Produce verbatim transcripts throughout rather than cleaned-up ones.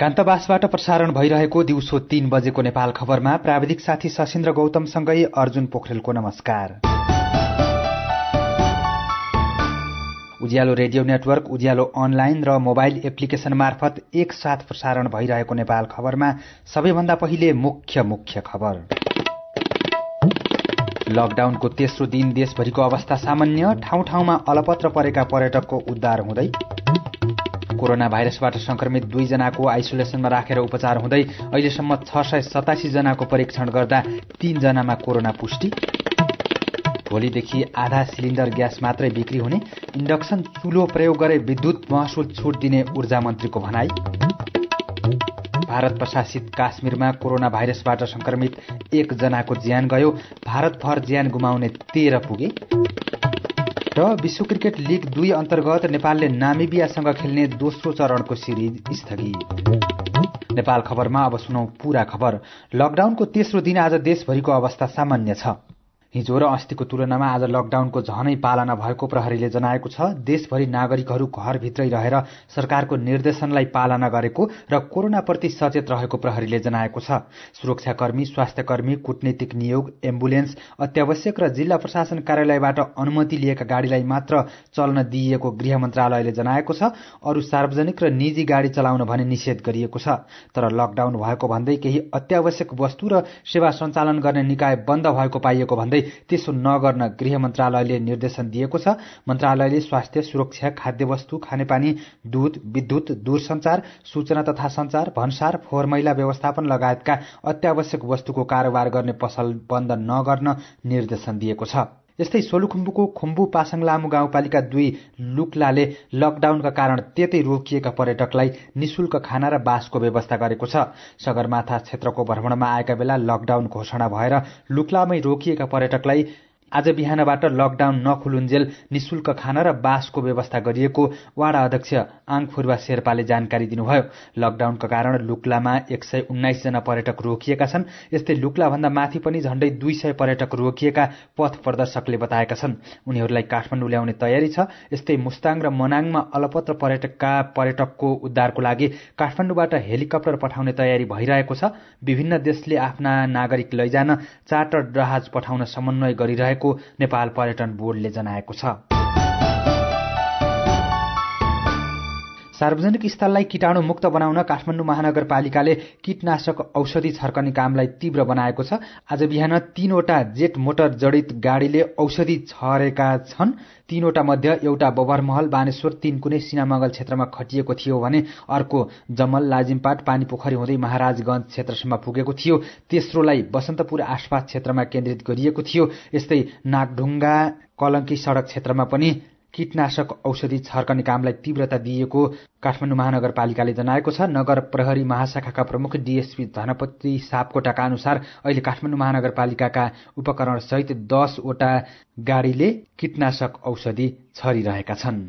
एकान्तवासबाट प्रसारण भइरहेको दिउँसो तीन बजेको नेपाल खबरमा प्राविधिक साथी सशिन्द्र गौतमसँगै अर्जुन पोखरेलको नमस्कार। Ujyaalo radio network, Ujyaalo online र मोबाइल एप्लिकेशन मार्फत एक साथ प्रसारण भइरहेको नेपाल खबरमा सबैभन्दा पहिले मुख्य मुख्य खबर। लकडाउनको तेस्रो दिन देशभरिको अवस्था सामान्य, ठाउँ ठाउँमा अलपत्र परेका पर्यटकको उद्धार हुँदै। कोरोना भाइरसबाट संक्रमित दुई जनाको आइसोलेसनमा राखेर उपचार हुँदै अहिलेसम्म छ सय सतासी जनाको परीक्षण गर्दा तीन जनामा कोरोना पुष्टि। भोलिदेखि आधा सिलिण्डर ग्यास मात्रै बिक्री हुने, इन्डक्सन चुलो प्रयोग गरे विद्युत महसुल छुट दिने ऊर्जा मन्त्रीको भनाई। भारत प्रशासित काश्मीरमा कोरोना भाइरसबाट संक्रमित एक जनाको ज्यान गयो, भारतभर ज्यान गुमाउने तेह्र पुगे। र विश्व क्रिकेट लीग दुई अन्तर्गत नेपालले नामिबियासँग खेल्ने दोस्रो चरणको सिरिज स्थगित। नेपाल खबरमा अब सुनौ पूरा खबर। लकडाउनको तेस्रो दिन आज देशभरिको अवस्था सामान्य छ। हिजो र अस्तिको तुलनामा आज लकडाउनको झनै पालना भएको प्रहरीले जनाएको छ। देशभरि नागरिकहरू घरभित्रै रहेर सरकारको निर्देशनलाई पालना गरेको र कोरोनाप्रति सचेत रहेको प्रहरीले जनाएको छ। सुरक्षाकर्मी, स्वास्थ्यकर्मी, कूटनीतिक नियोग, एम्बुलेन्स, अत्यावश्यक र जिल्ला प्रशासन कार्यालयबाट अनुमति लिएका गाड़ीलाई मात्र चल्न दिइएको गृह मन्त्रालयले जनाएको छ। अरू सार्वजनिक र निजी गाड़ी चलाउन भने निषेध गरिएको छ। तर लकडाउन भएको भन्दै केही अत्यावश्यक वस्तु र सेवा सञ्चालन गर्ने निकाय बन्द भएको पाइएको भन्दै त्यसो नगर्न गृह मन्त्रालयले निर्देशन दिएको छ। मन्त्रालयले स्वास्थ्य, सुरक्षा, खाद्यवस्तु, खानेपानी, दूध, विद्युत, दूरसञ्चार, सूचना तथा सञ्चार, भन्सार, फोहोर मैला व्यवस्थापन लगायतका अत्यावश्यक वस्तुको कारोबार गर्ने पसल बन्द नगर्न निर्देशन दिएको छ। यस्तै सोलुखुम्बुको खुम्बु पासाङ लामु गाउँपालिका दुई लुक्लाले लकडाउनका कारण त्यतै रोकिएका पर्यटकलाई निशुल्क खाना र बासको व्यवस्था गरेको छ। सगरमाथा क्षेत्रको भ्रमणमा आएका बेला लकडाउन घोषणा भएर लुक्लामै रोकिएका पर्यटकलाई आज बिहानबाट लकडाउन नखुलुन्जेल निशुल्क खाना र बासको व्यवस्था गरिएको वाडा अध्यक्ष आङफुर्वा शेर्पाले जानकारी दिनुभयो। लकडाउनका कारण लुक्लामा एक सय उन्नाइस जना पर्यटक रोकिएका छन्। यस्तै लुक्लाभन्दा माथि पनि झण्डै दुई सय पर्यटक रोकिएका पथ प्रदर्शकले बताएका छन्। उनीहरूलाई काठमाडौँ ल्याउने तयारी छ। यस्तै मुस्ताङ र मनाङमा अलपत्र पर्यटकका पर्यटकको उद्धारको लागि काठमाडौँबाट हेलिकप्टर पठाउने तयारी भइरहेको छ। विभिन्न देशले आफ्ना नागरिक लैजान चार्टर जहाज पठाउन समन्वय गरिरहेको नेपाल पर्यटन बोर्डले जनाएको छ। सार्वजनिक स्थललाई कीटाणु मुक्त बनाउन काठमाडौँ महानगरपालिकाले कीटनाशक औषधि छर्कने कामलाई तीव्र बनाएको छ। आज बिहान तीनवटा जेट मोटर जडित गाड़ीले औषधि छरेका छन्। तीनवटा मध्ये एउटा बबरमहल, बानेश्वर, तीन कुनै सिनामंगल क्षेत्रमा खटिएको थियो भने अर्को जमल, लाजिमपाट, पानीपोखरी हुँदै महाराजगंज क्षेत्रसम्म पुगेको थियो। तेस्रोलाई बसन्तपुर आसपास क्षेत्रमा केन्द्रित गरिएको थियो। यस्तै नागढुङ्गा, कलंकी सड़क क्षेत्रमा पनि कीटनाशक औषधि छर्कने कामलाई तीव्रता दिएको काठमाडौँ महानगरपालिकाले जनाएको छ। नगर प्रहरी महाशाखाका प्रमुख डीएसपी धनपति सापकोटाका अनुसार अहिले काठमाडौँ महानगरपालिकाका उपकरण सहित दसवटा गाड़ीले कीटनाशक औषधि छरिरहेका छन्।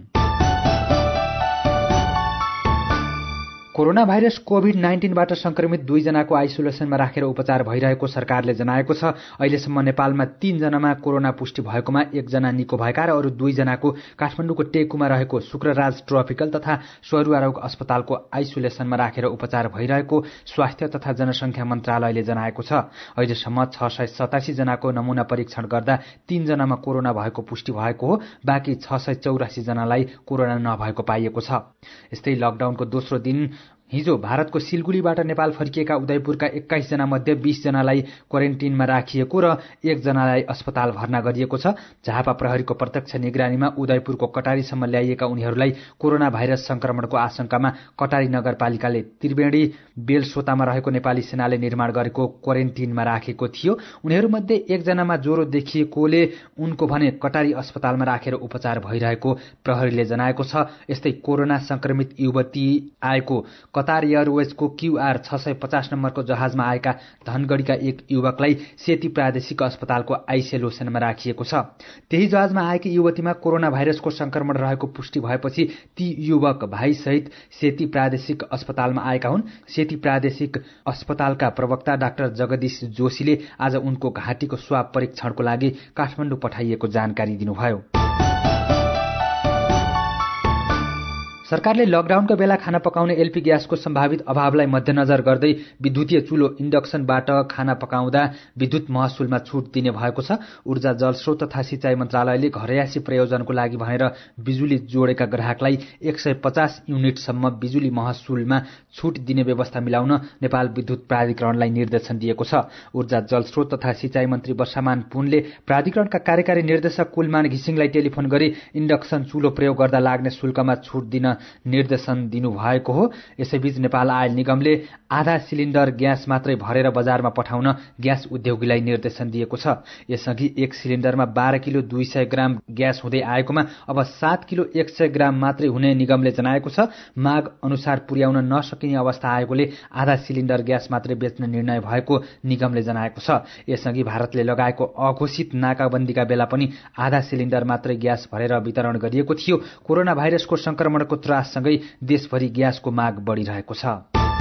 कोरोना भाइरस कोभिड नाइन्टिनबाट संक्रमित दुई जनाको आइसोलेसनमा राखेर उपचार भइरहेको सरकारले जनाएको छ। अहिलेसम्म नेपालमा तीन जनामा कोरोना पुष्टि भएकोमा एकजना निको भएका र अरू दुई जनाको काठमाडौँको टेकुमा रहेको शुक्रराज ट्रपिकल तथा सरुवा रोग अस्पतालको आइसोलेसनमा राखेर उपचार भइरहेको स्वास्थ्य तथा जनसंख्या मन्त्रालयले जनाएको छ। अहिलेसम्म छ सय सतासी जनाको नमूना परीक्षण गर्दा तीन जनामा कोरोना भएको पुष्टि भएको हो। बाँकी छ सय चौरासी जनालाई कोरोना नभएको पाइएको छ। यस्तै लकडाउनको दोस्रो दिन हिजो भारतको सिलगुढीबाट नेपाल फर्किएका उदयपुरका एक्काइस जना मध्ये बीस जनालाई क्वारेन्टिनमा राखिएको र एक जनालाई अस्पताल भर्ना गरिएको छ। झापा प्रहरीको प्रत्यक्ष निगरानीमा उदयपुरको कटारीसम्म ल्याइएका उनीहरूलाई कोरोना भाइरस संक्रमणको आशंकामा कटारी नगरपालिकाले त्रिवेणी बेलसोतामा रहेको नेपाली सेनाले निर्माण गरेको क्वारेन्टिनमा राखेको थियो। उनीहरूमध्ये एकजनामा ज्वरो देखिएकोले उनको भने कटारी अस्पतालमा राखेर उपचार भइरहेको प्रहरीले जनाएको छ। यस्तै कोरोना संक्रमित युवती आएको कतार एयरवेजको क्यूआर छ सय पचास नम्बरको जहाजमा आएका धनगढ़ीका एक युवकलाई सेती प्रादेशिक अस्पतालको आइसोलेसनमा राखिएको छ। त्यही जहाजमा आएकी युवतीमा कोरोना भाइरसको संक्रमण रहेको पुष्टि भएपछि ती युवक भाइ सहित सेती प्रादेशिक अस्पतालमा आएका हुन्। सेती प्रादेशिक अस्पतालका प्रवक्ता डाक्टर जगदीश जोशीले आज उनको घाँटीको स्वाब परीक्षणको लागि काठमाडौँ पठाइएको जानकारी दिनुभयो। सरकारले लकडाउनका बेला खाना पकाउने एलपी ग्यासको सम्भावित अभावलाई मध्यनजर गर्दै विद्युतीय चुलो इन्डक्सनबाट खाना पकाउँदा विद्युत महसुलमा छुट दिने भएको छ। ऊर्जा जलस्रोत तथा सिंचाई मन्त्रालयले घरयासी प्रयोजनको लागि भनेर बिजुली जोडेका ग्राहकलाई एक सय पचास युनिटसम्म बिजुली महसुलमा छुट दिने व्यवस्था मिलाउन नेपाल विद्युत प्राधिकरणलाई निर्देशन दिएको छ। ऊर्जा जलस्रोत तथा सिंचाई मन्त्री वर्षामान पुनले प्राधिकरणका कार्यकारी निर्देशक कुलमान घिसिङलाई टेलिफोन गरी इन्डक्सन चुलो प्रयोग गर्दा लाग्ने शुल्कमा छुट दिन निर्देशन दिनुभएको हो। यसैबीच नेपाल आयल निगमले आधा सिलिन्डर ग्यास मात्रै भरेर बजारमा पठाउन ग्यास उद्योगीलाई निर्देशन दिएको छ। यसअघि एक सिलिन्डरमा बाह्र किलो दुई सय ग्राम ग्यास हुँदै आएकोमा अब सात किलो एक सय ग्राम मात्रै हुने निगमले जनाएको छ। माग अनुसार पुर्याउन नसकिने अवस्था आएकोले आधा सिलिन्डर ग्यास मात्रै बेच्ने निर्णय भएको निगमले जनाएको छ। यसअघि भारतले लगाएको अघोषित नाकाबन्दीका बेला पनि आधा सिलिन्डर मात्रै ग्यास भरेर वितरण गरिएको थियो। कोरोना भाइरसको संक्रमणको त्राससँगै देशभरि ग्यासको माग बढ़िरहेको छ।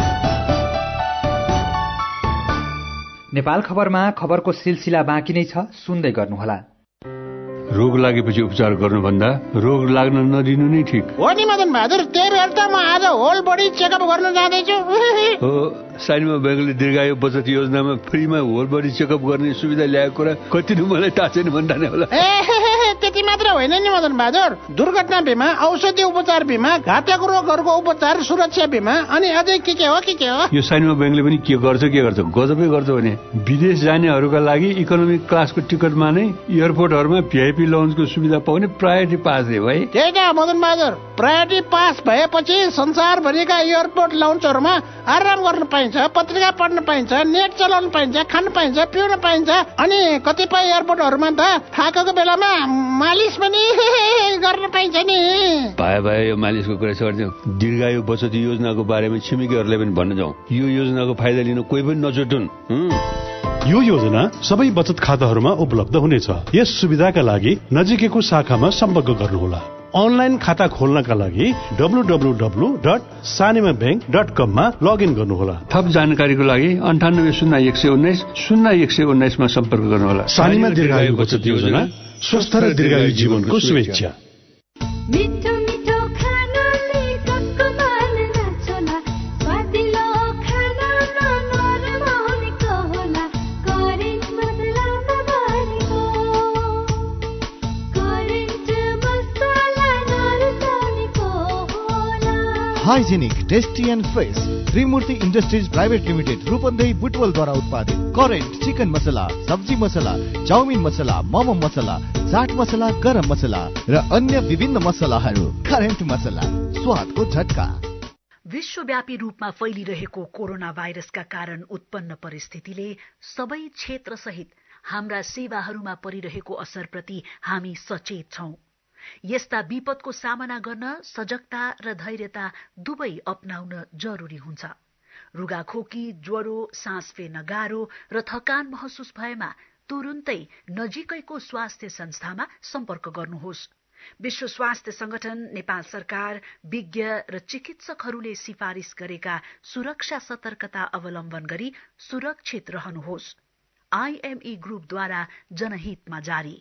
नेपाल खबरमा खबरको सिलसिला बाँकी नै छ, सुन्दै गर्नुहोला। रोग लागेपछि उपचार गर्नुभन्दा रोग लाग्न नदिनु नै ठिक हो नि मदन बहादुर। त्यही भएर त म आज होल बडी चेकअप गर्न जाँदैछु। हो, साइनमा बैंकले दीर्घायु बचत योजनामा फ्रीमा होल बडी चेकअप गर्ने सुविधा ल्याएको कुरा कति नै मलाई थाहा छैन भन्दा नै होला। त्यति मात्र होइन नि मदन बहादुर, दुर्घटना बिमा, औषधि उपचार बिमा, घातक रोगहरूको उपचार सुरक्षा बिमा, अनि अझै के के हो के के हो। यो साइनमा बैंकले पनि के गर्छ के गर्छ गजबै गर्छ भने विदेश जानेहरूका लागि इकोनोमिक क्लासको टिकटमा नै एयरपोर्टहरूमा भिआइपी लाउन्जको सुविधा पाउने प्रायोरिटी पास दिए भाइ। त्यही त मदन बहादुर, प्रायोरिटी पास भएपछि संसारभरिका एयरपोर्ट लाउन्जहरूमा आराम गर्न पाइन्छ, पत्रिका पढ्न पाइन्छ, नेट चलाउन पाइन्छ, खान पाइन्छ, पिउन पाइन्छ, अनि कतिपय एयरपोर्टहरूमा त थाकेको बेलामा मालिस पनि गर्न पाइन्छ नि। भाइ भाइ यो मालिसको कुरा छोड्दिउँ, दीर्घायु बचत योजनाको बारेमा छिमेकीहरूलाई पनि भन्न जाउँ। यो योजनाको फाइदा लिन कोही पनि नछुटुन्। यो योजना सबै बचत खाताहरूमा उपलब्ध हुनेछ। यस सुविधाका लागि नजिकैको शाखामा सम्पर्क गर्नुहोला। अनलाइन खाता खोल्नका लागि W W W dot Sanima bank dot com मा लगइन गर्नुहोला। थप जानकारीको लागि अन्ठानब्बे शून्य एक सय उन्नाइस शून्य एक सय उन्नाइसमा सम्पर्क गर्नुहोला। सानिमा दीर्घायु बचत योजना, स्वस्थ र दीर्घायु जीवनको शुभेच्छा। Hygienic, tasty and fresh Trimurti industries private limited Rupandehi बुटवलद्वारा उत्पादित करेन्ट चिकन मसला, सब्जी मसला, चाउमिन मसला, मोमो मसला, चाट मसला, गरम मसला र अन्य विभिन्न मसलाहरू। करेन्ट मसला, स्वादको झट्का। विश्वव्यापी रूपमा फैलिरहेको कोरोना भाइरसका कारण उत्पन्न परिस्थितिले सबै क्षेत्र सहित हाम्रा सेवाहरूमा परिरहेको असरप्रति हामी सचेत छौं। यस्ता विपदको सामना गर्न सजगता र धैर्यता दुवै अपनाउन जरुरी हुन्छ। रुगाखोकी, ज्वरो, सास फेर्न गाह्रो र थकान महसुस भएमा तुरुन्तै नजिकैको स्वास्थ्य संस्थामा सम्पर्क गर्नुहोस्। विश्व स्वास्थ्य संगठन, नेपाल सरकार, विज्ञ र चिकित्सकहरूले सिफारिश गरेका सुरक्षा सतर्कता अवलम्बन गरी सुरक्षित रहनुहोस्। आईएमई ग्रुपद्वारा जनहितमा जारी।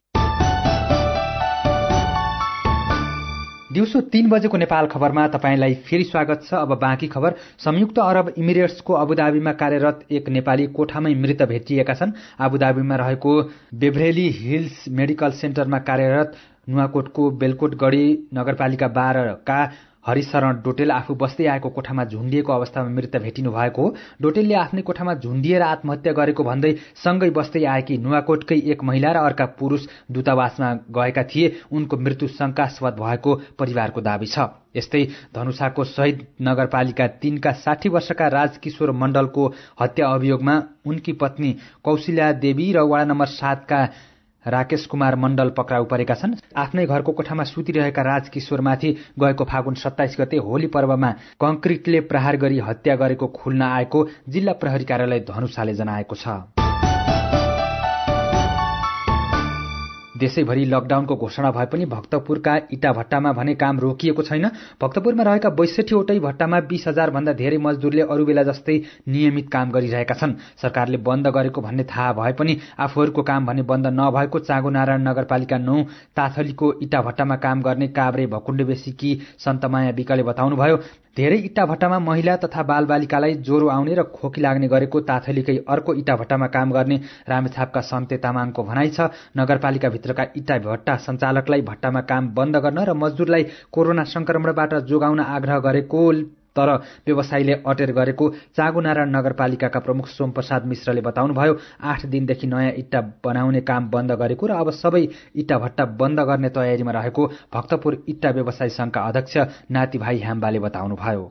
दिउँसो तीन बजेको नेपाल खबरमा तपाईंलाई फेरि स्वागत छ। अब बाँकी खबर। संयुक्त अरब इमिरेट्सको अबुधाबीमा कार्यरत एक नेपाली कोठामै मृत भेटिएका छन्। अबुधाबीमा रहेको बेभरेली हिल्स मेडिकल सेन्टरमा कार्यरत नुवाकोटको बेलकोटगढी नगरपालिका बाह्रका हरिशरण डोटेल आफू बस्दै आएको कोठामा झुन्डिएको अवस्थामा मृत भेटिनु भएको हो। डोटेलले आफ्नै कोठामा झुन्डिएर आत्महत्या गरेको भन्दै सँगै बस्दै आएकी नुवाकोटकै एक महिला र अर्का पुरुष दूतावासमा गएका थिए। उनको मृत्यु शंकास्पद भएको परिवारको दावी छ। यस्तै धनुषाको शहीद नगरपालिका तीनका साठी वर्षका राजकिशोर मण्डलको हत्या अभियोगमा उनकी पत्नी कौशल्या देवी र वडा नम्बर सातका राकेश कुमार मण्डल पक्राउ परेका छन्। आफ्नै घरको कोठामा सुतिरहेका राजकिशोरमाथि गएको फागुन सत्ताइस गते होली पर्वमा कंक्रिटले प्रहार गरी हत्या गरेको खुल्न आएको जिल्ला प्रहरी कार्यालय धनुषाले जनाएको छ। देशैभरि लकडाउनको घोषणा भए पनि भक्तपुरका इटा भट्टामा भने काम रोकिएको छैन। भक्तपुरमा रहेका बैसठीवटै भट्टामा बीस हजार भन्दा धेरै मजदुरले अरू बेला जस्तै नियमित काम गरिरहेका छन्। सरकारले बन्द गरेको भन्ने थाहा भए पनि आफूहरूको काम भने बन्द नभएको चाँगुनारायण नगरपालिका नौ ताथलीको इटा भट्टामा काम गर्ने काभ्रे भकुण्डेबेसीकी सन्तमाया विकले बताउनुभयो। धेरै इट्टा भट्टामा महिला तथा बालबालिकालाई ज्वरो आउने र खोकी लाग्ने गरेको ताथलीकै अर्को इट्टा भट्टामा काम गर्ने रामेछापका सन्ते तामाङको भनाइ छ। नगरपालिकाभित्रका इट्टा भट्टा सञ्चालकलाई भट्टामा काम बन्द गर्न र मजदुरलाई कोरोना संक्रमणबाट जोगाउन आग्रह गरेको तर व्यवसायीले अटेर गरेको चाँगुनारायण नगरपालिकाका प्रमुख सोमप्रसाद मिश्रले बताउनुभयो। आठ दिनदेखि नयाँ इट्टा बनाउने काम बन्द गरेको र अब सबै इट्टा भट्टा बन्द गर्ने तयारीमा रहेको भक्तपुर इट्टा व्यवसायी संघका अध्यक्ष नातिभाइ ह्याम्बाले बताउनुभयो।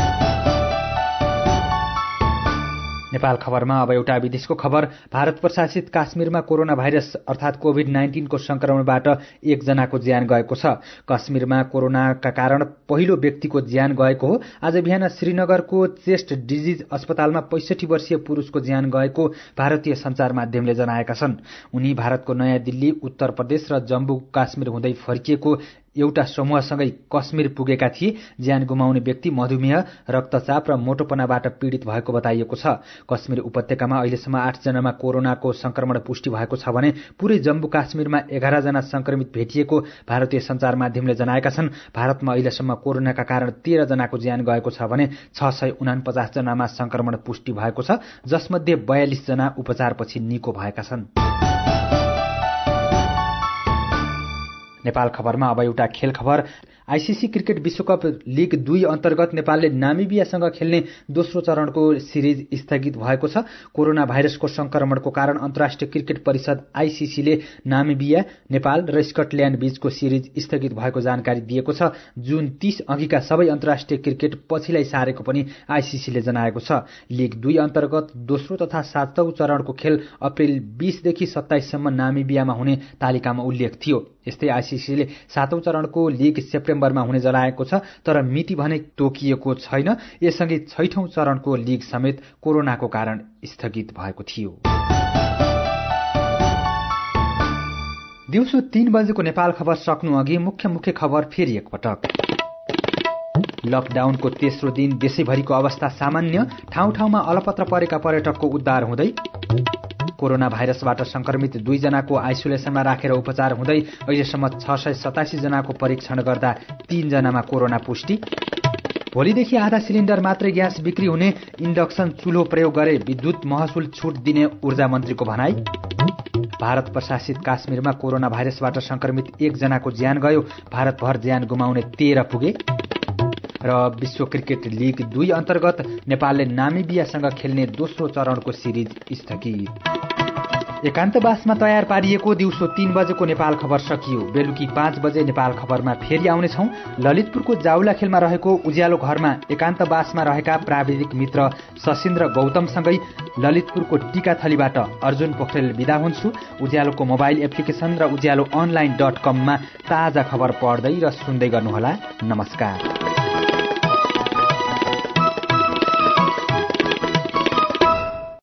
नेपाल खबरमा अब एउटा विदेशको खबर। भारत प्रशासित काश्मीरमा कोरोना भाइरस अर्थात कोभिड नाइन्टिनको संक्रमणबाट एकजनाको ज्यान गएको छ। काश्मीरमा कोरोनाका कारण पहिलो व्यक्तिको ज्यान गएको हो। आज बिहान श्रीनगरको चेस्ट डिजिज अस्पतालमा पैंसठी वर्षीय पुरुषको ज्यान गएको भारतीय सञ्चार माध्यमले जनाएका छन्। उनी भारतको नयाँ दिल्ली, उत्तर प्रदेश र जम्मू काश्मीर हुँदै फर्किएको एउटा समूहसँगै कश्मीर पुगेका थिए। ज्यान गुमाउने व्यक्ति मधुमेह, रक्तचाप र मोटोपनाबाट पीड़ित भएको बताइएको छ। कश्मीर उपत्यकामा अहिलेसम्म आठ जनामा कोरोनाको संक्रमण पुष्टि भएको छ भने पूरै जम्मू काश्मीरमा एघार जना संक्रमित भेटिएको भारतीय सञ्चार माध्यमले जनाएका छन्। भारतमा अहिलेसम्म कोरोनाका कारण तेह्र जनाको ज्यान गएको छ भने छ सय उनापचास जनामा संक्रमण पुष्टि भएको छ, जसमध्ये बयालिस जना उपचारपछि निको भएका छन्। नेपाल खबरमा अब एउटा खेल खबर। आईसीसी क्रिकेट विश्वकप लीग दुई अन्तर्गत नेपालले नामिबियासँग खेल्ने दोस्रो चरणको सिरिज स्थगित भएको छ। कोरोना भाइरसको संक्रमणको कारण अन्तर्राष्ट्रिय क्रिकेट परिषद आईसीसीले नामिबिया, नेपाल र स्कटल्याण्ड बीचको सिरिज स्थगित भएको जानकारी दिएको छ। जुन तीस अघिका सबै अन्तर्राष्ट्रिय क्रिकेट पछिलाई सारेको पनि आईसीसीले जनाएको छ। लीग दुई अन्तर्गत दोस्रो तथा सातौं चरणको खेल अप्रेल बीसदेखि सत्ताइससम्म नामिबियामा हुने तालिकामा उल्लेख थियो। यस्तै आईसीसीले सातौं चरणको लीग सेप्टेम्बरमा हुने जनाएको छ, तर मिति भने तोकिएको छैन। यससँगै छैठौं चरणको लीग समेत कोरोनाको कारण स्थगित भएको थियो। दिउँसो तीन बजेको नेपाल खबर सक्नु अघि मुख्य मुख्य खबर फेरि एकपटक। लकडाउनको तेस्रो दिन देशैभरिको अवस्था सामान्य, ठाउँ ठाउँमा अलपत्र परेका पर्यटकको उद्धार हुँदै। कोरोना भाइरसबाट संक्रमित दुई जनाको आइसोलेसनमा राखेर उपचार हुँदै अहिलेसम्म छ सय सतासी जनाको परीक्षण गर्दा तीन जनामा कोरोना पुष्टि। भोलिदेखि आधा सिलिण्डर मात्रै ग्यास बिक्री हुने इन्डक्सन चुल्हो प्रयोग गरे विद्युत महसुल छुट दिने ऊर्जा मन्त्रीको भनाई। भारत प्रशासित काश्मीरमा कोरोना भाइरसबाट संक्रमित एक जनाको ज्यान गयो, भारतभर ज्यान गुमाउने तेह्र पुगे। र विश्व क्रिकेट लीग दुई अन्तर्गत नेपालले नामिबियासँग खेल्ने दोस्रो चरणको सिरिज स्थगित। एकान्तवासमा तयार पारिएको दिउँसो तीन बजेको नेपाल खबर सकियो। बेलुकी पाँच बजे नेपाल खबरमा फेरि आउनेछौं। ललितपुरको जाउलाखेलमा रहेको उज्यालो घरमा एकान्तवासमा रहेका प्राविधिक मित्र सशिन्द्र गौतमसँगै ललितपुरको टीकाथलीबाट अर्जुन पोखरेल विदा हुन्छु। उज्यालोको मोबाइल एप्लिकेशन र उज्यालो अनलाइन डट कममा ताजा खबर पढ्दै र सुन्दै गर्नुहोला। नमस्कार।